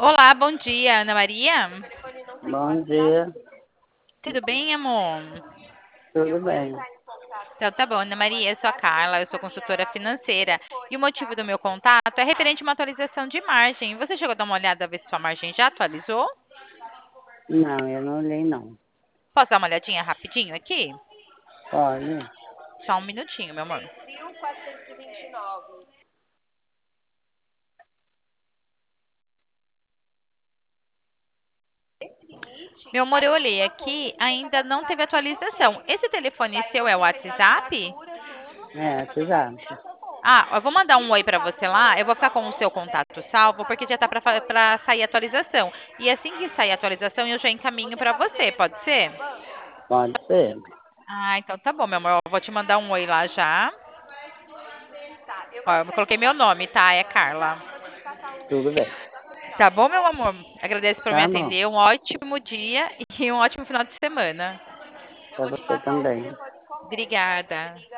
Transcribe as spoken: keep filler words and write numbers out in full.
Olá, bom dia, Ana Maria. Bom dia, Tudo bem, amor? tudo bem? Então tá bom, Ana Maria, eu sou a Carla, eu sou consultora financeira e o motivo do meu contato é referente a uma atualização de margem. Você chegou a dar uma olhada, ver se sua margem já atualizou? Não, eu não olhei não. Posso dar uma olhadinha rapidinho aqui? Olha, Só um minutinho, meu amor. Meu amor, eu olhei aqui, ainda não teve atualização. Esse telefone seu é o WhatsApp? é, WhatsApp. Ah, eu vou mandar um oi pra você lá. Eu vou ficar com o seu contato salvo, porque já tá pra, fa- pra sair a atualização. E assim que sair a atualização, eu já encaminho pra você, pode ser? Pode ser, Ah, então tá bom, meu amor. Eu vou te mandar um oi lá já. Ó, eu coloquei meu nome, tá? É Carla. tudo bem. Tá bom, meu amor? Agradeço por me Tá bom, atender. Um ótimo dia e um ótimo final de semana. pra você também. Obrigada.